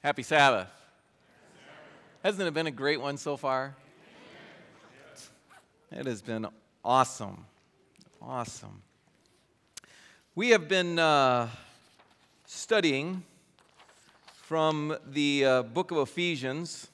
Happy Sabbath. Hasn't it been a great one so far? It has been awesome. Awesome. We have been studying from the book of Ephesians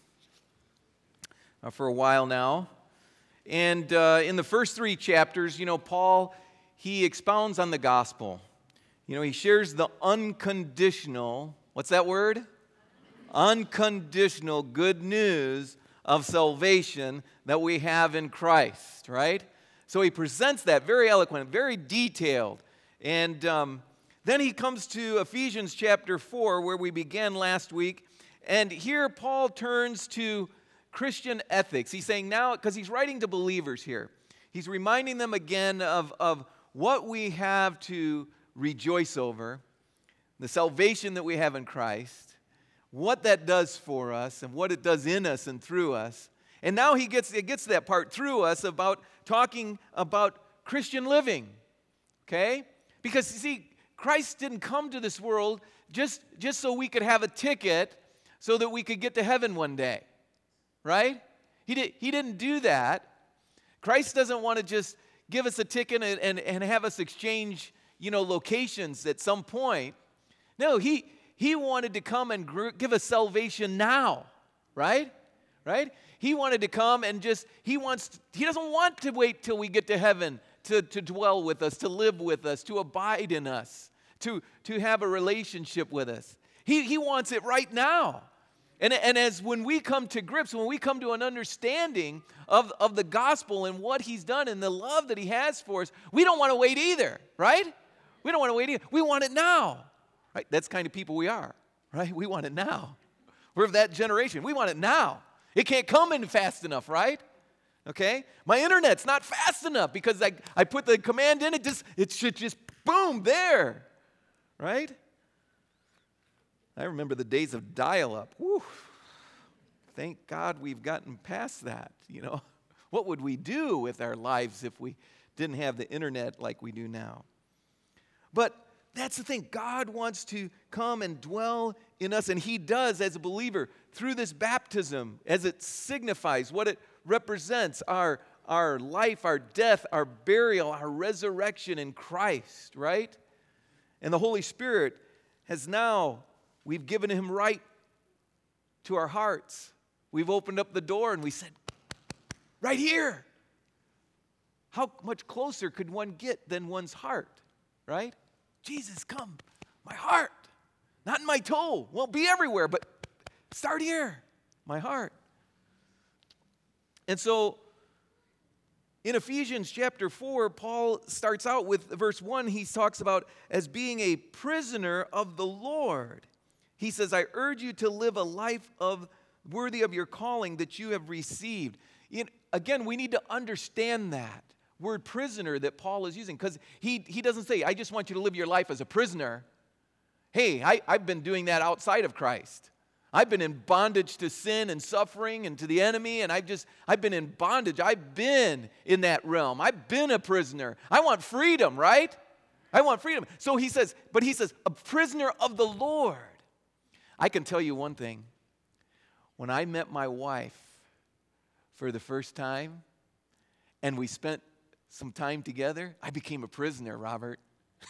for a while now. And in the first three chapters, Paul, he expounds on the gospel. He shares the unconditional, what's that word? Unconditional good news of salvation that we have in Christ, right? So he presents that very eloquent, very detailed. And then he comes to Ephesians chapter 4, where we began last week. And here Paul turns to Christian ethics. He's saying now, because he's writing to believers here, he's reminding them again of what we have to rejoice over, the salvation that we have in Christ, what that does for us and what it does in us and through us. And now it gets to that part through us about talking about Christian living, okay? Because, you see, Christ didn't come to this world just so we could have a ticket so that we could get to heaven one day, right? He didn't do that. Christ doesn't want to just give us a ticket and have us exchange, locations at some point. No, He wanted to come and give us salvation now, right? Right? He wanted to come and he doesn't want to wait till we get to heaven to dwell with us, to live with us, to abide in us, to have a relationship with us. He wants it right now. And as when we come to grips, when we come to an understanding of the gospel and what he's done and the love that he has for us, we don't want to wait either, right? We don't want to wait either. We want it now. Right? That's the kind of people we are, right? We want it now. We're of that generation. We want it now. It can't come in fast enough, right? Okay? My internet's not fast enough because I put the command in, it should just boom, there, right? I remember the days of dial-up. Whew. Thank God we've gotten past that, What would we do with our lives if we didn't have the internet like we do now? But that's the thing. God wants to come and dwell in us, and he does as a believer through this baptism, as it signifies what it represents, our life, our death, our burial, our resurrection in Christ, right? And the Holy Spirit we've given him right to our hearts. We've opened up the door and we said, right here. How much closer could one get than one's heart, right? Jesus, come, my heart, not in my toe. Won't be everywhere, but start here, my heart. And so in Ephesians chapter 4, Paul starts out with verse 1. He talks about as being a prisoner of the Lord. He says, I urge you to live a life worthy of your calling that you have received. Again, we need to understand that word prisoner that Paul is using, because he doesn't say, I just want you to live your life as a prisoner. Hey, I've been doing that outside of Christ. I've been in bondage to sin and suffering and to the enemy, and I've been in bondage. I've been in that realm. I've been a prisoner. I want freedom, right? I want freedom. So he says, a prisoner of the Lord. I can tell you one thing. When I met my wife for the first time, and we spent some time together, I became a prisoner, Robert.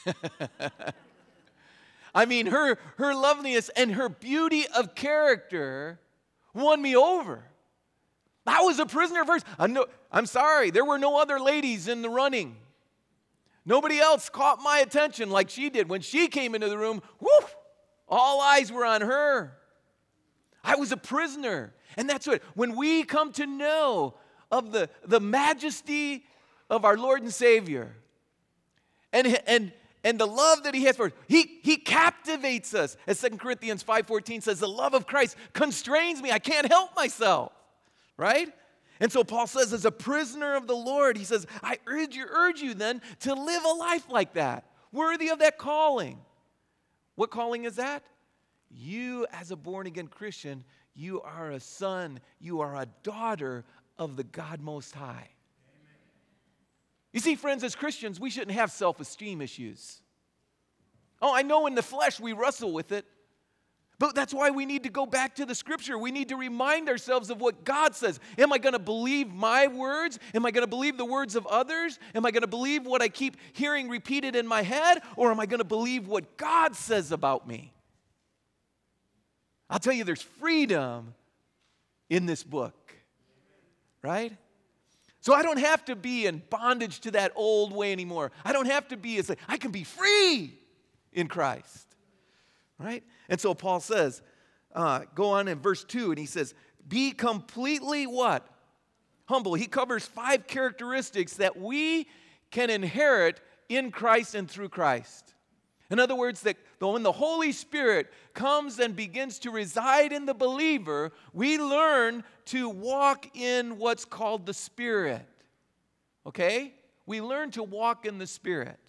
I mean, her loveliness and her beauty of character won me over. I was a prisoner first. I'm sorry, there were no other ladies in the running. Nobody else caught my attention like she did. When she came into the room, whoof, all eyes were on her. I was a prisoner. And that's what, when we come to know of the majesty of our Lord and Savior, and the love that he has for us, he captivates us. As 2 Corinthians 5:14 says, the love of Christ constrains me. I can't help myself, right? And so Paul says, as a prisoner of the Lord, he says, I urge you then to live a life like that, worthy of that calling. What calling is that? You, as a born-again Christian, you are a son, you are a daughter of the God Most High. You see, friends, as Christians, we shouldn't have self-esteem issues. Oh, I know in the flesh we wrestle with it, But that's why we need to go back to the Scripture. We need to remind ourselves of what God says. Am I going to believe my words? Am I going to believe the words of others? Am I going to believe what I keep hearing repeated in my head? Or am I going to believe what God says about me? I'll tell you, there's freedom in this book, right? So I don't have to be in bondage to that old way anymore. I don't have to be, I can be free in Christ, right? And so Paul says, go on in verse 2, and he says, be completely what? Humble. He covers 5 characteristics that we can inherit in Christ and through Christ. In other words, that when the Holy Spirit comes and begins to reside in the believer, we learn to walk in what's called the Spirit. Okay? We learn to walk in the Spirit.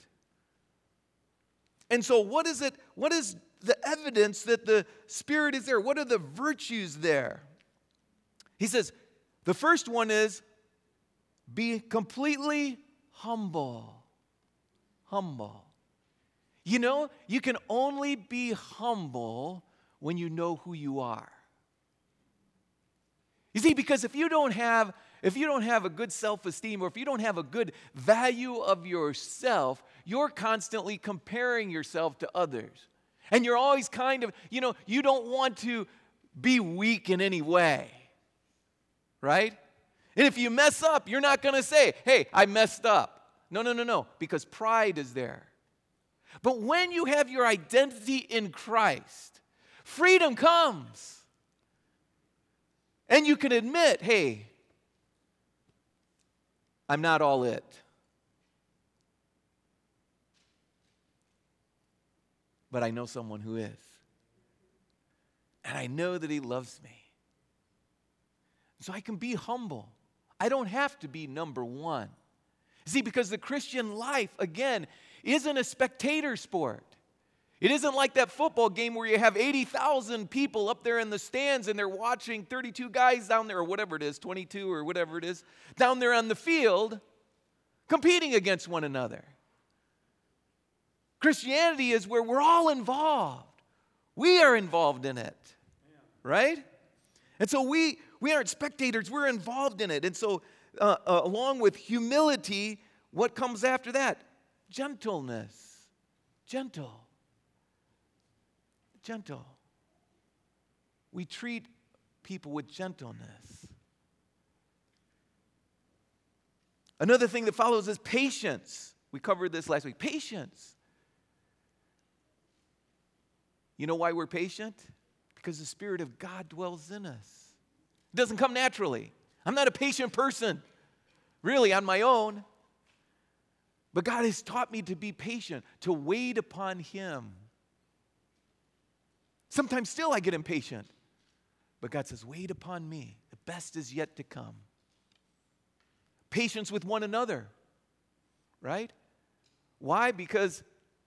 And so what is it? What is the evidence that the Spirit is there? What are the virtues there? He says, the first one is be completely humble. Humble. You know, you can only be humble when you know who you are. You see, because if you don't have a good self-esteem, or if you don't have a good value of yourself, you're constantly comparing yourself to others. And you're always kind of, you don't want to be weak in any way, right? And if you mess up, you're not going to say, hey, I messed up. No, because pride is there. But when you have your identity in Christ, freedom comes. And you can admit, hey, I'm not all it. But I know someone who is. And I know that he loves me. So I can be humble. I don't have to be number one. See, because the Christian life, again, isn't a spectator sport. It isn't like that football game where you have 80,000 people up there in the stands and they're watching 32 guys down there, or whatever it is, 22 or whatever it is, down there on the field competing against one another. Christianity is where we're all involved. We are involved in it, right? And so we aren't spectators, we're involved in it. And so along with humility, what comes after that? Gentleness. Gentle. We treat people with gentleness. Another thing that follows is patience. We covered this last week. Patience. You know why we're patient? Because the Spirit of God dwells in us. It doesn't come naturally. I'm not a patient person, really, on my own. But God has taught me to be patient, to wait upon Him. Sometimes still I get impatient. But God says, wait upon me. The best is yet to come. Patience with one another, right? Why? Because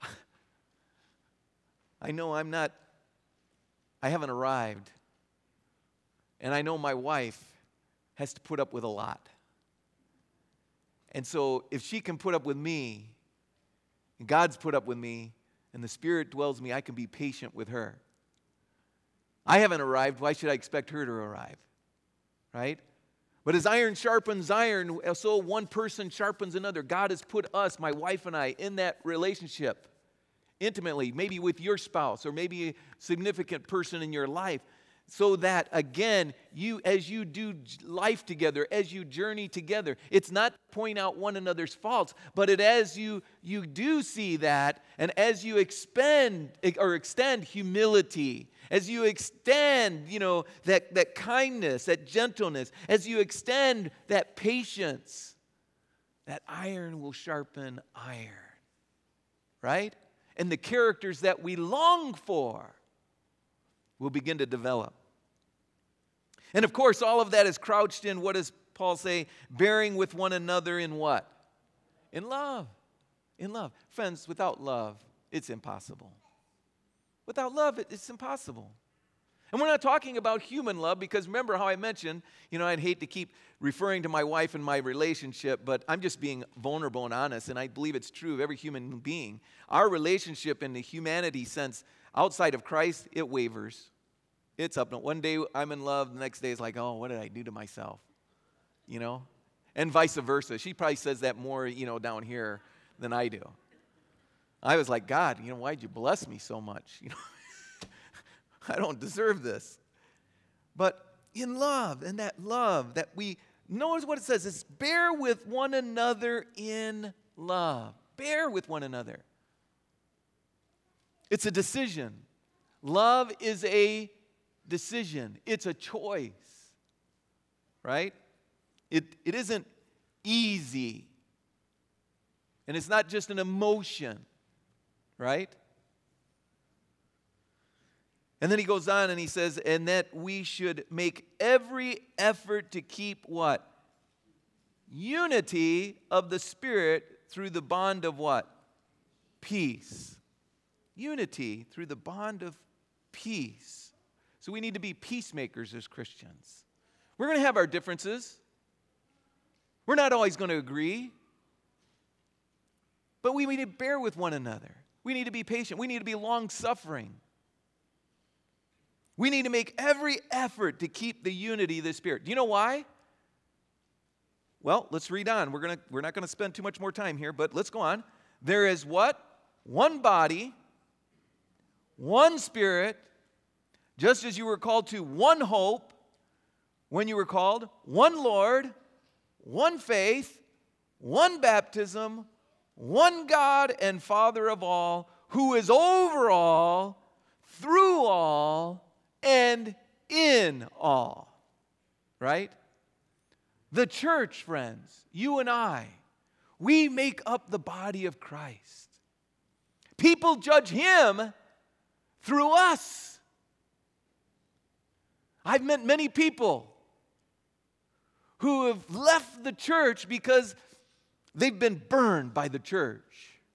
I know I haven't arrived. And I know my wife has to put up with a lot. And so if she can put up with me, and God's put up with me, and the Spirit dwells in me, I can be patient with her. I haven't arrived. Why should I expect her to arrive? Right? But as iron sharpens iron, so one person sharpens another. God has put us, my wife and I, in that relationship intimately, maybe with your spouse or maybe a significant person in your life, so that, again, as you do life together, as you journey together, it's not to point out one another's faults, but as you do see that, and as you extend humility, as you extend, that kindness, that gentleness, as you extend that patience, that iron will sharpen iron, right? And the characters that we long for will begin to develop. And of course, all of that is crouched in, what does Paul say? Bearing with one another in what? In love. In love. Friends, without love, it's impossible. Without love, it's impossible. And we're not talking about human love, because remember how I mentioned, I'd hate to keep referring to my wife and my relationship, but I'm just being vulnerable and honest, and I believe it's true of every human being. Our relationship in the humanity sense, outside of Christ, it wavers. It's up. One day I'm in love, the next day it's like, oh, what did I do to myself? And vice versa. She probably says that more, down here than I do. I was like, God, why'd you bless me so much? I don't deserve this. But in love, and that love that we, notice what it says, is bear with one another in love. Bear with one another. It's a decision. Love is a decision. It's a choice, right? It isn't easy. And it's not just an emotion, right? And then he goes on and he says, and that we should make every effort to keep what? Unity of the Spirit through the bond of what? Peace. Unity through the bond of peace. So we need to be peacemakers as Christians. We're going to have our differences. We're not always going to agree. But we need to bear with one another. We need to be patient. We need to be long-suffering. We need to make every effort to keep the unity of the Spirit. Do you know why? Well, let's read on. We're not going to spend too much more time here, but let's go on. There is what? One body, one Spirit, just as you were called to one hope when you were called, one Lord, one faith, one baptism, one God and Father of all, who is over all, through all, and in all. Right? The church, friends, you and I, we make up the body of Christ. People judge him through us. I've met many people who have left the church because they've been burned by the church.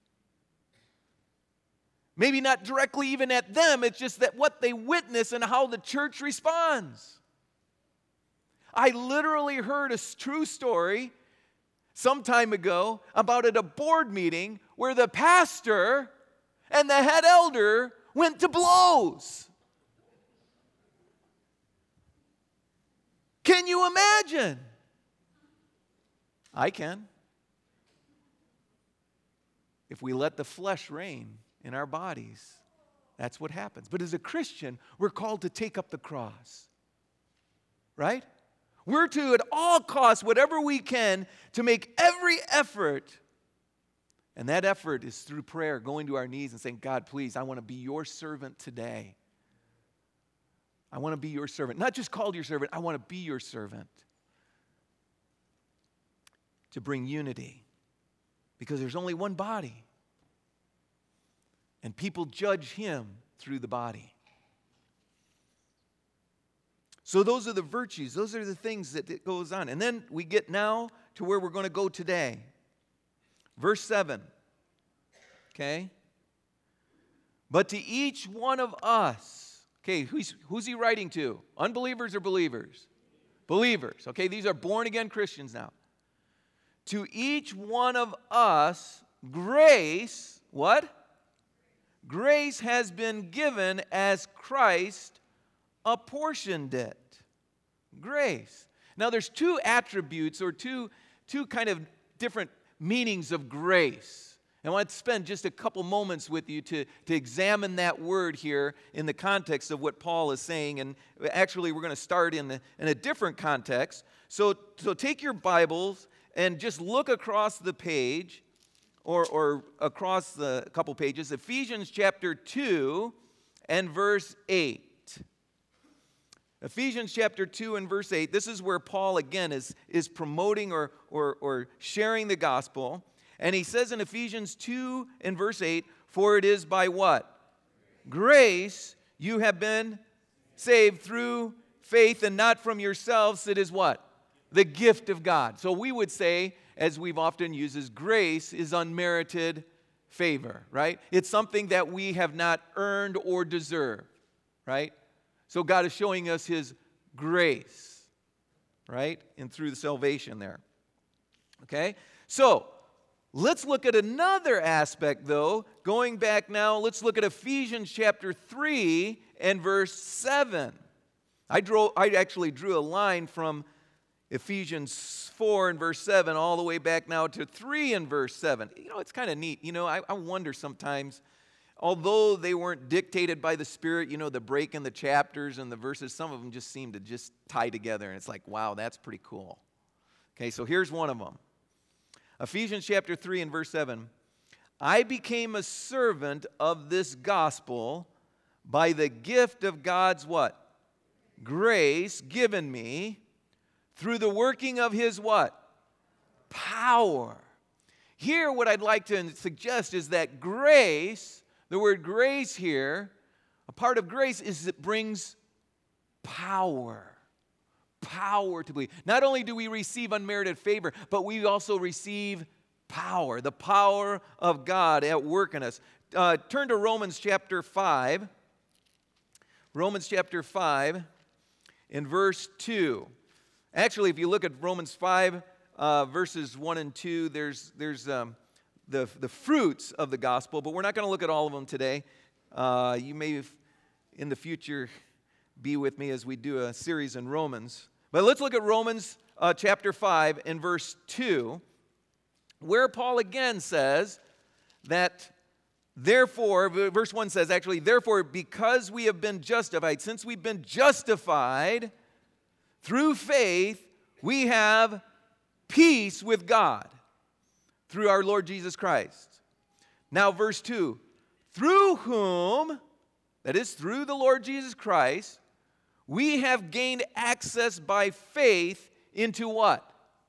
Maybe not directly even at them, it's just that what they witness and how the church responds. I literally heard a true story some time ago about at a board meeting where the pastor and the head elder went to blows. Can you imagine? I can. If we let the flesh reign in our bodies, that's what happens. But as a Christian, we're called to take up the cross. Right? We're to, at all costs, whatever we can, to make every effort. And that effort is through prayer, going to our knees and saying, God, please, I want to be your servant today. I want to be your servant. Not just called your servant, I want to be your servant. To bring unity. Because there's only one body. And people judge him through the body. So those are the virtues. Those are the things that it goes on. And then we get now to where we're going to go today. Verse 7. Okay? But to each one of us. Okay, who's he writing to? Unbelievers or believers? Believers. Okay, these are born-again Christians now. To each one of us, grace, what? Grace has been given as Christ apportioned it. Grace. Now there's two attributes or two kind of different meanings of grace. I want to spend just a couple moments with you to examine that word here in the context of what Paul is saying. And actually we're going to start in a different context. So take your Bibles and just look across the page or across the couple pages, Ephesians chapter 2 and verse 8. Ephesians chapter 2 and verse 8, this is where Paul again is promoting or sharing the gospel. And he says in Ephesians 2 and verse 8, for it is by what? Grace you have been saved through faith and not from yourselves. It is what? The gift of God. So we would say, as we've often used, is grace is unmerited favor, right? It's something that we have not earned or deserved, right? So God is showing us his grace, right? And through the salvation there. Okay? So, let's look at another aspect though. Going back now, let's look at Ephesians chapter 3 and verse 7. I actually drew a line from Ephesians 4 and verse 7 all the way back now to 3 and verse 7. It's kind of neat. I wonder sometimes, although they weren't dictated by the Spirit, the break in the chapters and the verses, some of them just seem to just tie together. And it's like, wow, that's pretty cool. Okay, so here's one of them. Ephesians chapter 3 and verse 7. I became a servant of this gospel by the gift of God's what? Grace given me through the working of His what? Power. Here, what I'd like to suggest is that grace, the word grace here, a part of grace is it brings power. Power to believe. Not only do we receive unmerited favor, but we also receive power, the power of God at work in us. Turn to Romans chapter 5. Romans chapter 5 in verse 2. Actually, if you look at Romans 5, verses 1 and 2, there's the fruits of the gospel, but we're not going to look at all of them today. You may, in the future, be with me as we do a series in Romans. But let's look at Romans chapter 5 and verse 2, where Paul again says that, therefore, verse 1 says actually, therefore, because we have been justified, since we've been justified through faith, we have peace with God through our Lord Jesus Christ. Now, verse 2, through whom, that is, through the Lord Jesus Christ, we have gained access by faith into what?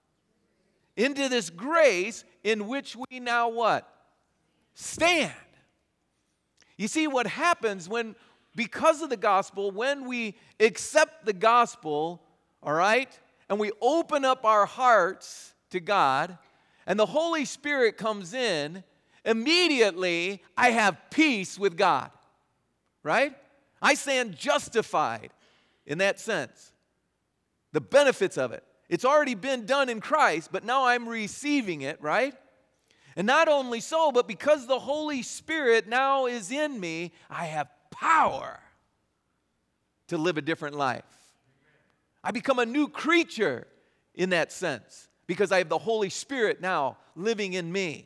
Into this grace in which we now what? Stand. You see, what happens when, because of the gospel, when we accept the gospel, all right, and we open up our hearts to God, and the Holy Spirit comes in, immediately I have peace with God, right? I stand justified in that sense. The benefits of it. It's already been done in Christ, but now I'm receiving it, right? And not only so, but because the Holy Spirit now is in me, I have power to live a different life. I become a new creature in that sense because I have the Holy Spirit now living in me.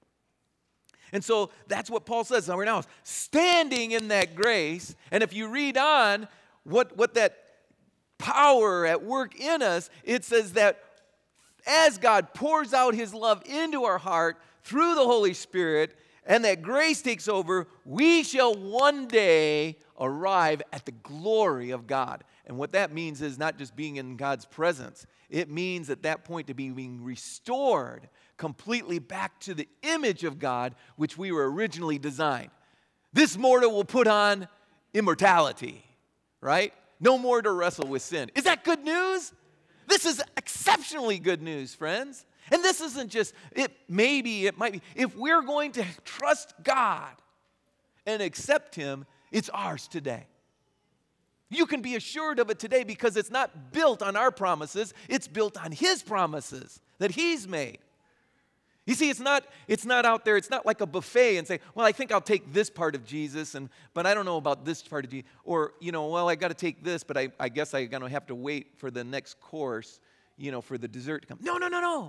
And so that's what Paul says. Now we're now standing in that grace. And if you read on what that power at work in us, it says that as God pours out His love into our heart through the Holy Spirit and that grace takes over, we shall one day arrive at the glory of God. And what that means is not just being in God's presence. It means at that point to be being restored completely back to the image of God which we were originally designed. This mortal will put on immortality, right? No more to wrestle with sin. Is that good news? This is exceptionally good news, friends. And this isn't just, it might be. If we're going to trust God and accept Him, it's ours today. You can be assured of it today because it's not built on our promises. It's built on His promises that He's made. You see, it's not out there. It's not like a buffet and say, well, I think I'll take this part of Jesus, but I don't know about this part of Jesus. Or, well, I got to take this, but I guess I'm going to have to wait for the next course, for the dessert to come. No.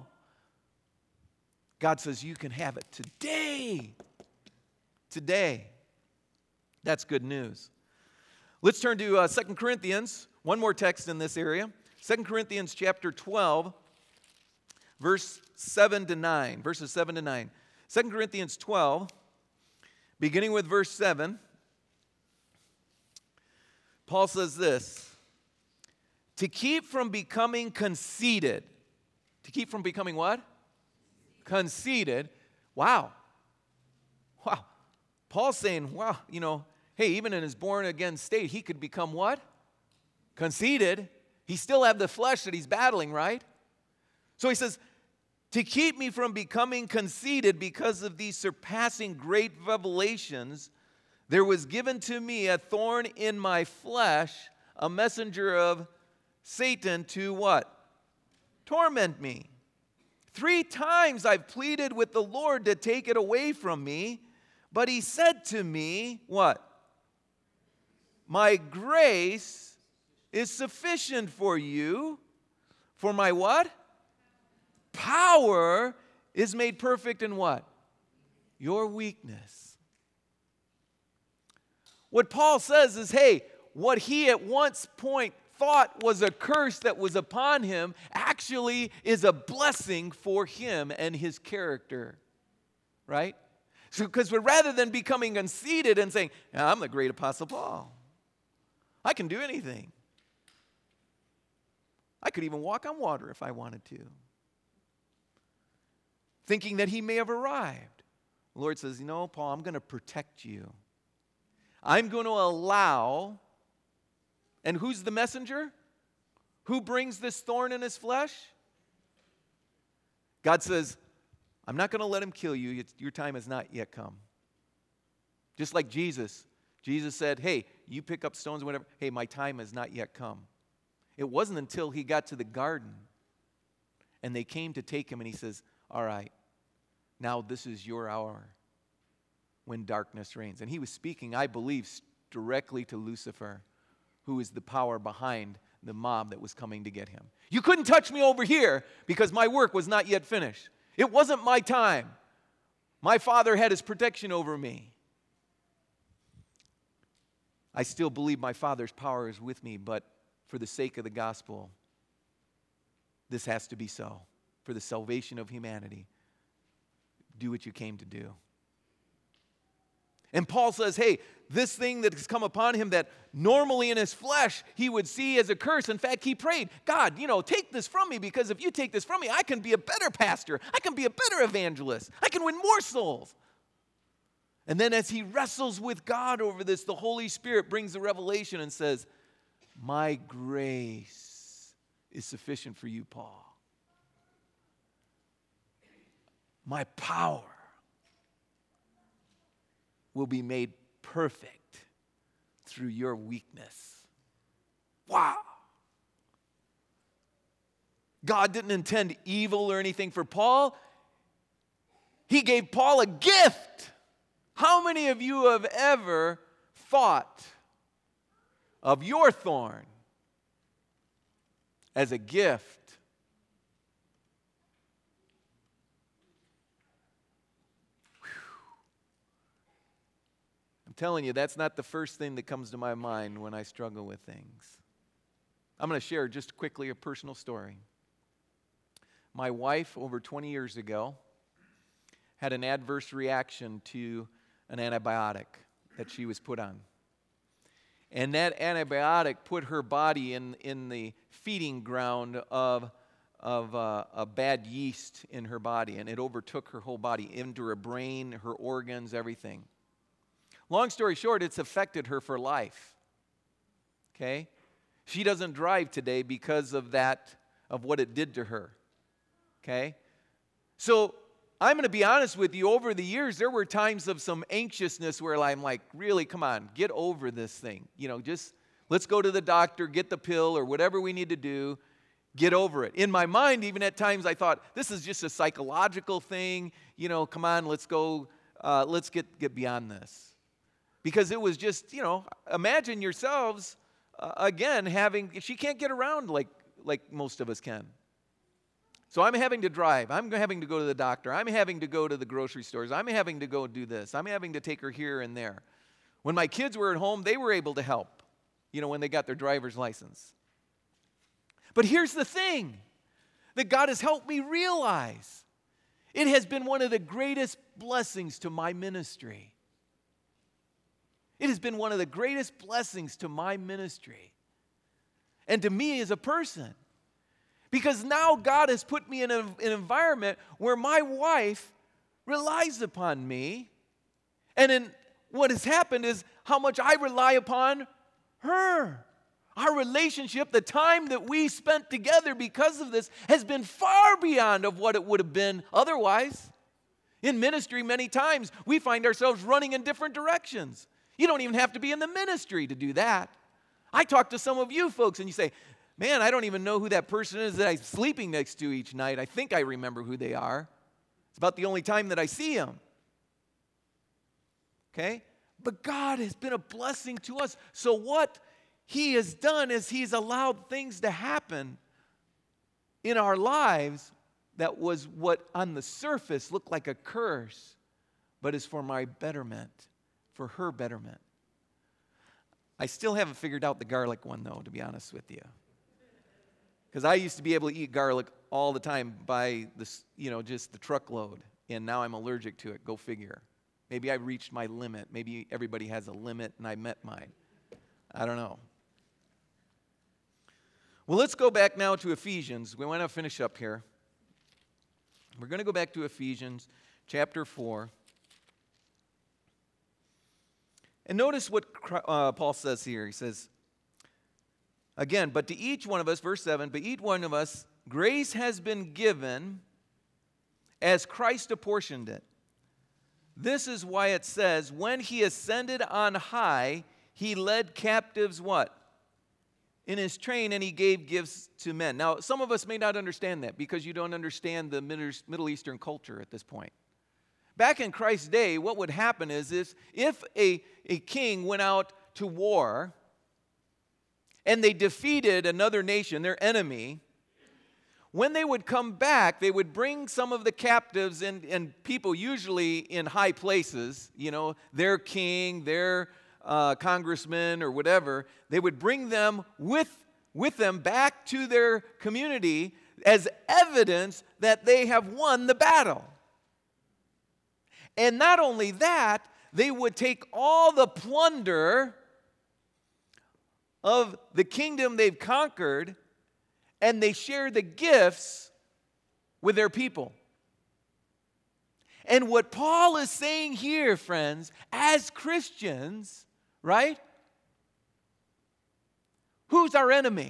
God says you can have it today. Today. That's good news. Let's turn to 2 Corinthians, one more text in this area. 2 Corinthians chapter 12, verses 7 to 9. 2 Corinthians 12, beginning with verse 7, Paul says this, to keep from becoming conceited. To keep from becoming what? Conceited. Wow. Paul's saying, wow, hey, even in his born-again state, he could become what? Conceited. He still have the flesh that he's battling, right? So he says, to keep me from becoming conceited because of these surpassing great revelations, there was given to me a thorn in my flesh, a messenger of Satan to what? Torment me. 3 times I've pleaded with the Lord to take it away from me, but He said to me, what? My grace is sufficient for you. For my what? Power is made perfect in what? Your weakness. What Paul says is, hey, what he at one point thought was a curse that was upon him actually is a blessing for him and his character. Right? So, because rather than becoming conceited and saying, I'm the great Apostle Paul, I can do anything. I could even walk on water if I wanted to. Thinking that he may have arrived. The Lord says, no, Paul, I'm going to protect you. I'm going to allow, and who's the messenger? Who brings this thorn in his flesh? God says, I'm not going to let him kill you. Your time has not yet come. Just like Jesus. Jesus said, hey, you pick up stones or whatever. Hey, my time has not yet come. It wasn't until he got to the garden and they came to take him and he says, all right, now this is your hour when darkness reigns. And he was speaking, I believe, directly to Lucifer, who is the power behind the mob that was coming to get him. You couldn't touch me over here because my work was not yet finished. It wasn't my time. My Father had his protection over me. I still believe my Father's power is with me, but for the sake of the gospel, this has to be so. For the salvation of humanity, do what you came to do. And Paul says, hey, this thing that has come upon him that normally in his flesh he would see as a curse. In fact, he prayed, God, take this from me, because if you take this from me, I can be a better pastor. I can be a better evangelist. I can win more souls. And then as he wrestles with God over this, the Holy Spirit brings the revelation and says, my grace is sufficient for you, Paul. My power will be made perfect through your weakness. Wow. God didn't intend evil or anything for Paul. He gave Paul a gift. How many of you have ever thought of your thorn as a gift? I'm telling you, that's not the first thing that comes to my mind when I struggle with things. I'm going to share just quickly a personal story. My wife, over 20 years ago, had an adverse reaction to an antibiotic that she was put on. And that antibiotic put her body in the feeding ground of a bad yeast in her body, and it overtook her whole body, into her brain, her organs, everything. Long story short, it's affected her for life. Okay? She doesn't drive today because of that, of what it did to her. Okay? So I'm going to be honest with you, over the years, there were times of some anxiousness where I'm like, really, come on, get over this thing. Just let's go to the doctor, get the pill or whatever we need to do, get over it. In my mind, even at times, I thought, this is just a psychological thing. Come on, let's go, let's get beyond this. Because it was just, imagine yourselves, again, she can't get around like most of us can. So I'm having to drive. I'm having to go to the doctor. I'm having to go to the grocery stores. I'm having to go do this. I'm having to take her here and there. When my kids were at home, they were able to help, when they got their driver's license. But here's the thing that God has helped me realize. It has been one of the greatest blessings to my ministry. It has been one of the greatest blessings to my ministry and to me as a person. Because now God has put me in an environment where my wife relies upon me. And what has happened is how much I rely upon her. Our relationship, the time that we spent together because of this, has been far beyond of what it would have been otherwise. In ministry, many times, we find ourselves running in different directions. You don't even have to be in the ministry to do that. I talk to some of you folks and you say, man, I don't even know who that person is that I'm sleeping next to each night. I think I remember who they are. It's about the only time that I see them. Okay? But God has been a blessing to us. So what He has done is He's allowed things to happen in our lives that was what on the surface looked like a curse, but is for my betterment, for her betterment. I still haven't figured out the garlic one, though, to be honest with you. Because I used to be able to eat garlic all the time by this, just the truckload, and now I'm allergic to it. Go figure. Maybe I reached my limit. Maybe everybody has a limit, and I met mine. I don't know. Well, let's go back now to Ephesians. We want to finish up here. We're going to go back to Ephesians chapter 4. And notice what Paul says here. He says, again, but to each one of us, verse 7, but each one of us, grace has been given as Christ apportioned it. This is why it says, when He ascended on high, He led captives what? In His train, and He gave gifts to men. Now, some of us may not understand that because you don't understand the Middle Eastern culture at this point. Back in Christ's day, what would happen is if a king went out to war and they defeated another nation, their enemy, when they would come back, they would bring some of the captives and people usually in high places, their king, their congressman or whatever, they would bring them with them back to their community as evidence that they have won the battle. And not only that, they would take all the plunder of the kingdom they've conquered and they share the gifts with their people. And what Paul is saying here, friends, as Christians, right? Who's our enemy?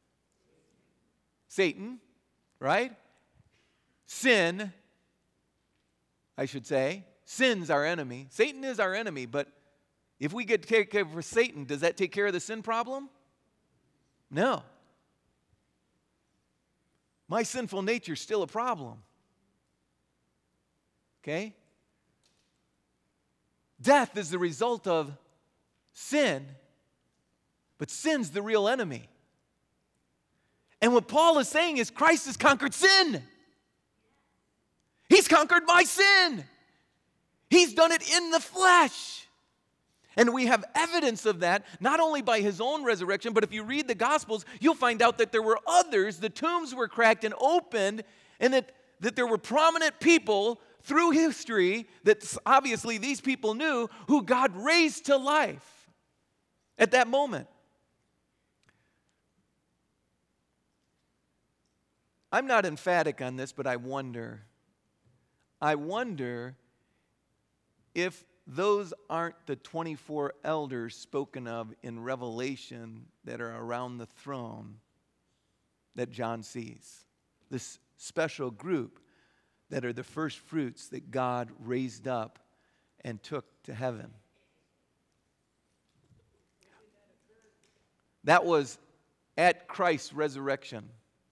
Satan, right? Sin, I should say. Sin's our enemy. Satan is our enemy, but if we get take care of Satan, does that take care of the sin problem? No. My sinful nature is still a problem. Okay? Death is the result of sin, but sin's the real enemy. And what Paul is saying is Christ has conquered sin. He's conquered my sin. He's done it in the flesh. And we have evidence of that, not only by His own resurrection, but if you read the Gospels, you'll find out that there were others, the tombs were cracked and opened, and that there were prominent people through history that obviously these people knew who God raised to life at that moment. I'm not emphatic on this, but I wonder if those aren't the 24 elders spoken of in Revelation that are around the throne that John sees. This special group that are the first fruits that God raised up and took to heaven. That was at Christ's resurrection.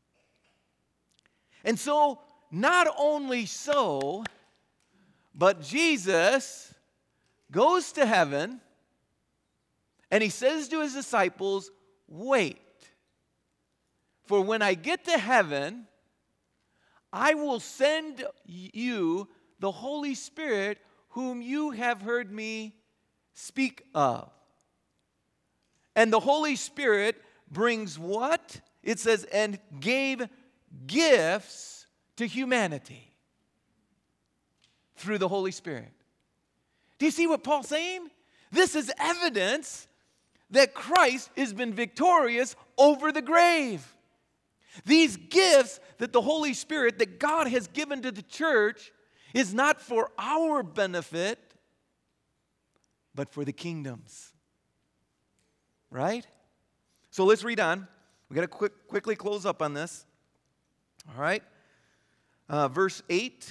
And so, not only so, but Jesus goes to heaven and He says to His disciples, wait, for when I get to heaven, I will send you the Holy Spirit whom you have heard me speak of. And the Holy Spirit brings what? It says, and gave gifts to humanity through the Holy Spirit. Do you see what Paul's saying? This is evidence that Christ has been victorious over the grave. These gifts that the Holy Spirit, that God has given to the church, is not for our benefit, but for the kingdom's. Right? So let's read on. We've got to quickly close up on this. All right? Verse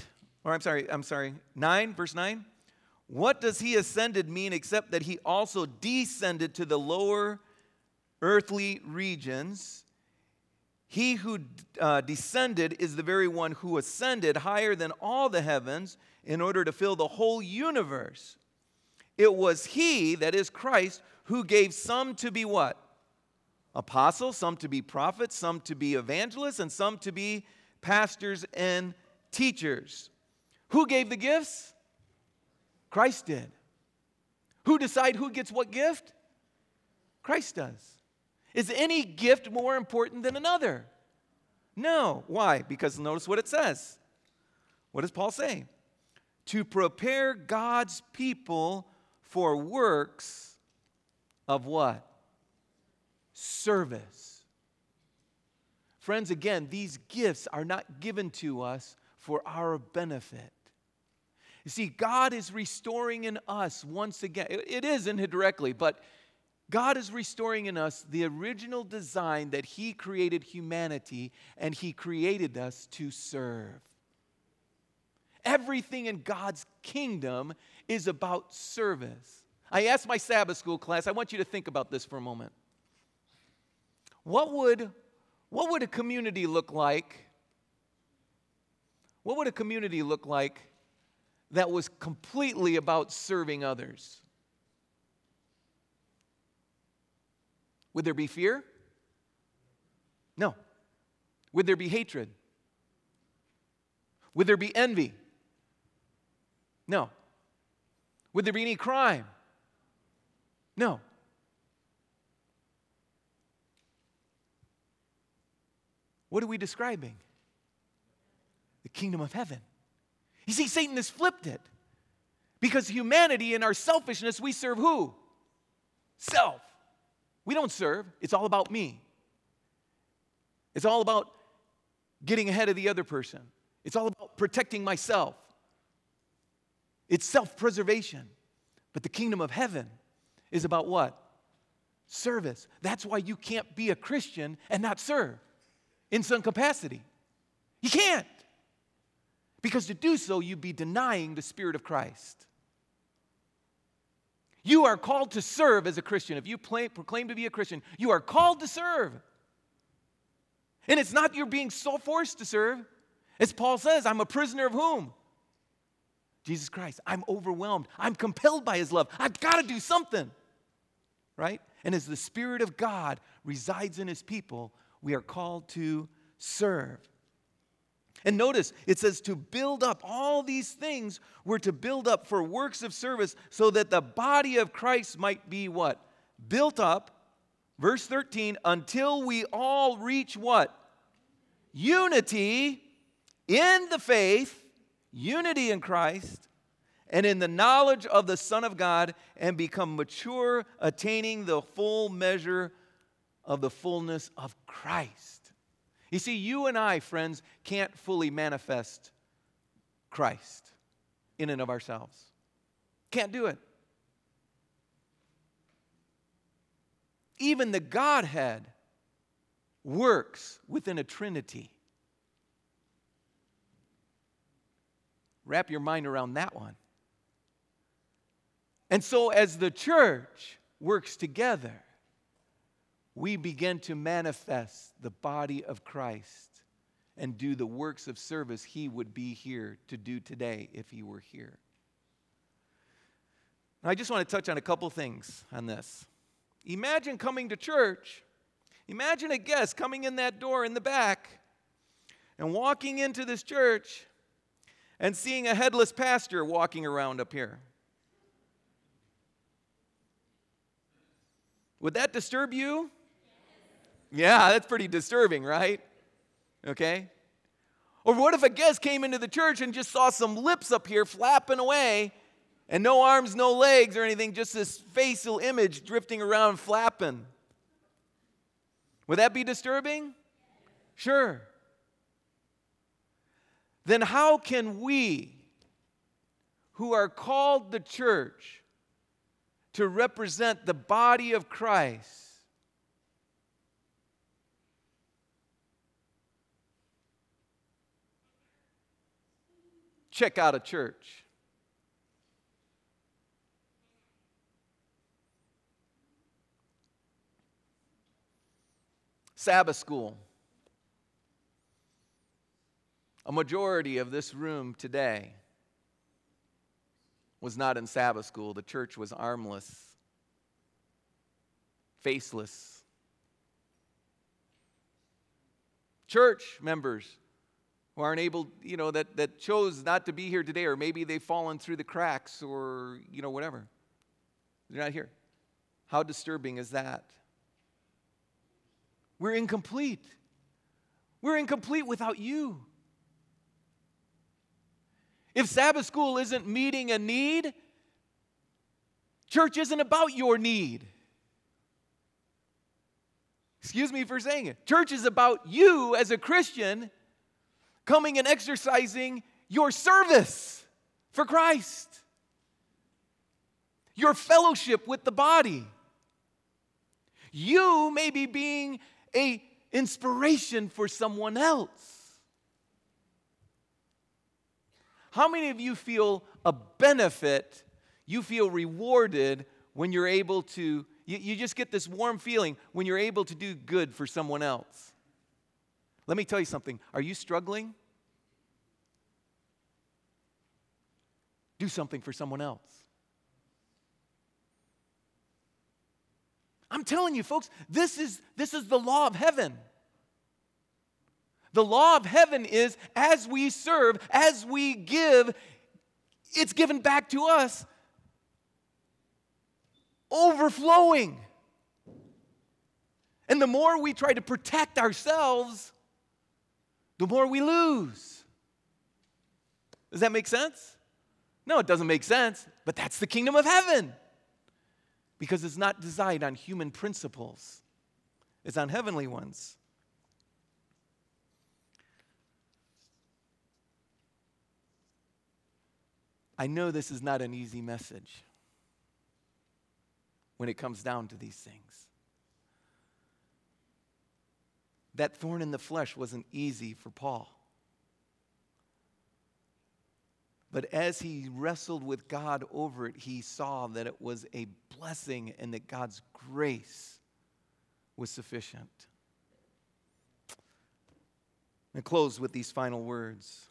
9, verse 9. What does He ascended mean except that He also descended to the lower earthly regions? He who descended is the very one who ascended higher than all the heavens in order to fill the whole universe. It was He, that is Christ, who gave some to be what? apostles, some to be prophets, some to be evangelists, and some to be pastors and teachers. Who gave the gifts? Christ did. Who decide who gets what gift? Christ does. Is any gift more important than another? No. Why? Because notice what it says. What does Paul say? To prepare God's people for works of what? Service. Friends, again, these gifts are not given to us for our benefit. You see, God is restoring in us once again. It isn't indirectly, but God is restoring in us the original design that He created humanity, and He created us to serve. Everything in God's kingdom is about service. I asked my Sabbath school class, I want you to think about this for a moment. What would a community look like? What would a community look like that was completely about serving others? Would there be fear? No. Would there be hatred? Would there be envy? No. Would there be any crime? No. What are we describing? The kingdom of heaven. You see, Satan has flipped it. Because humanity, in our selfishness, we serve who? Self. We don't serve. It's all about me. It's all about getting ahead of the other person. It's all about protecting myself. It's self-preservation. But the kingdom of heaven is about what? Service. That's why you can't be a Christian and not serve in some capacity. You can't. Because to do so, you'd be denying the Spirit of Christ. You are called to serve as a Christian. If you proclaim to be a Christian, you are called to serve. And it's not you're being so forced to serve. As Paul says, I'm a prisoner of whom? Jesus Christ. I'm overwhelmed. I'm compelled by His love. I've got to do something. Right? And as the Spirit of God resides in His people, we are called to serve. And notice, it says to build up. All these things were to build up for works of service so that the body of Christ might be what? Built up, verse 13, until we all reach what? Unity in the faith, unity in Christ, and in the knowledge of the Son of God, and become mature, attaining the full measure of the fullness of Christ. You see, you and I, friends, can't fully manifest Christ in and of ourselves. Can't do it. Even the Godhead works within a Trinity. Wrap your mind around that one. And so as the church works together, we begin to manifest the body of Christ and do the works of service He would be here to do today if He were here. Now, I just want to touch on a couple things on this. Imagine coming to church. Imagine a guest coming in that door in the back and walking into this church and seeing a headless pastor walking around up here. Would that disturb you? Yeah, that's pretty disturbing, right? Okay? Or what if a guest came into the church and just saw some lips up here flapping away and no arms, no legs or anything, just this facial image drifting around flapping? Would that be disturbing? Sure. Then how can we, who are called the church to represent the body of Christ, check out a church? Sabbath school. A majority of this room today was not in Sabbath school. The church was armless, faceless, church members who aren't able, that chose not to be here today, or maybe they've fallen through the cracks, or, whatever. They're not here. How disturbing is that? We're incomplete. We're incomplete without you. If Sabbath school isn't meeting a need, church isn't about your need. Excuse me for saying it. Church is about you as a Christian coming and exercising your service for Christ, your fellowship with the body. You may be being an inspiration for someone else. How many of you feel a benefit, you feel rewarded when you're able to, you just get this warm feeling when you're able to do good for someone else? Let me tell you something. Are you struggling? Do something for someone else. I'm telling you, folks, this is the law of heaven. The law of heaven is, as we serve, as we give, it's given back to us, overflowing. And the more we try to protect ourselves, the more we lose. Does that make sense? No, it doesn't make sense, but that's the kingdom of heaven. Because it's not designed on human principles. It's on heavenly ones. I know this is not an easy message when it comes down to these things. That thorn in the flesh wasn't easy for Paul. But as he wrestled with God over it, he saw that it was a blessing and that God's grace was sufficient. I'm going to close with these final words,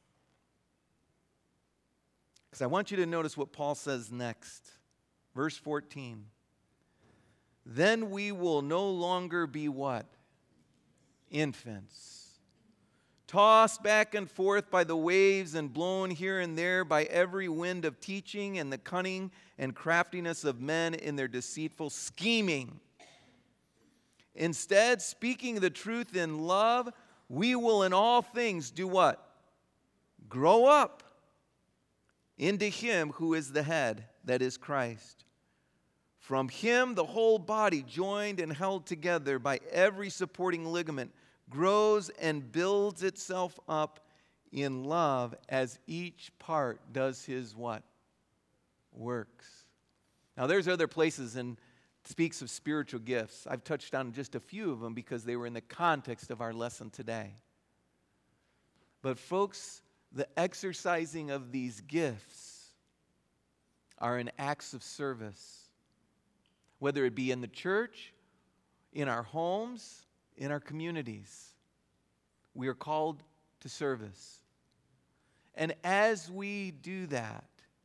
because I want you to notice what Paul says next. Verse 14. Then we will no longer be what? Infants, tossed back and forth by the waves and blown here and there by every wind of teaching and the cunning and craftiness of men in their deceitful scheming. Instead, speaking the truth in love, we will in all things do what? Grow up into Him who is the head, that is Christ. From Him, the whole body, joined and held together by every supporting ligament, grows and builds itself up in love as each part does his what? Works. Now there's other places and speaks of spiritual gifts. I've touched on just a few of them because they were in the context of our lesson today. But folks, the exercising of these gifts are in acts of service, whether it be in the church, in our homes, in our communities. We are called to service. And as we do that,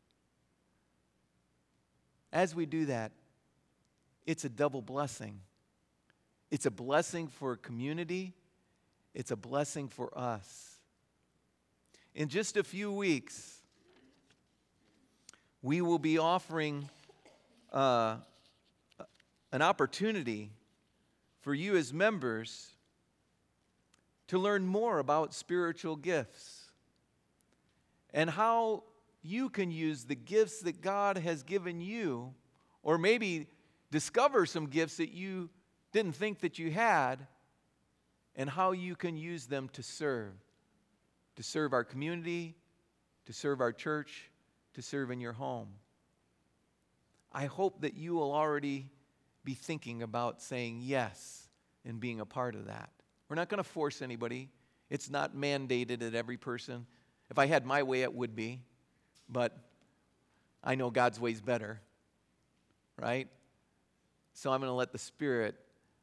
it's a double blessing. It's a blessing for a community. It's a blessing for us. In just a few weeks, we will be offering an opportunity for you as members to learn more about spiritual gifts and how you can use the gifts that God has given you, or maybe discover some gifts that you didn't think that you had, and how you can use them to serve our community, to serve our church, to serve in your home. I hope that you will already be thinking about saying yes and being a part of that. We're not going to force anybody. It's not mandated at every person. If I had my way, it would be. But I know God's way's better, right? So I'm going to let the Spirit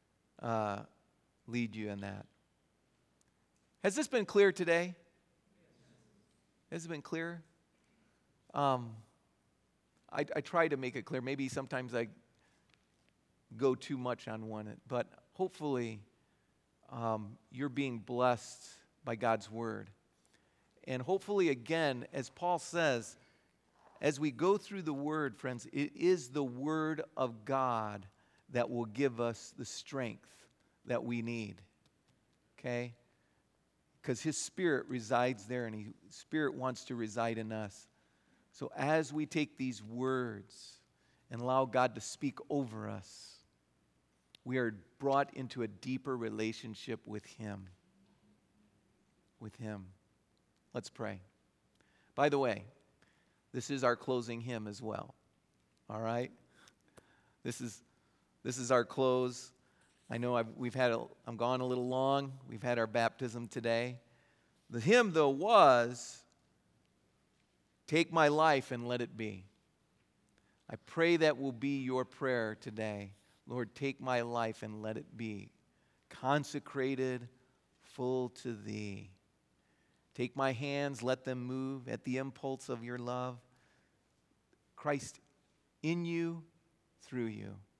lead you in that. Has this been clear today? Has it been clear? I try to make it clear. Maybe sometimes I go too much on one, but hopefully you're being blessed by God's word. And hopefully, again, as Paul says, as we go through the word, friends, it is the word of God that will give us the strength that we need. Okay? Because his Spirit resides there, and his Spirit wants to reside in us. So as we take these words and allow God to speak over us, we are brought into a deeper relationship with him. With him. Let's pray. By the way, this is our closing hymn as well. All right? This is our close. I know I'm gone a little long. We've had our baptism today. The hymn, though, was, "Take my life and let it be." I pray that will be your prayer today. Lord, take my life and let it be consecrated, full to thee. Take my hands, let them move at the impulse of your love. Christ in you, through you.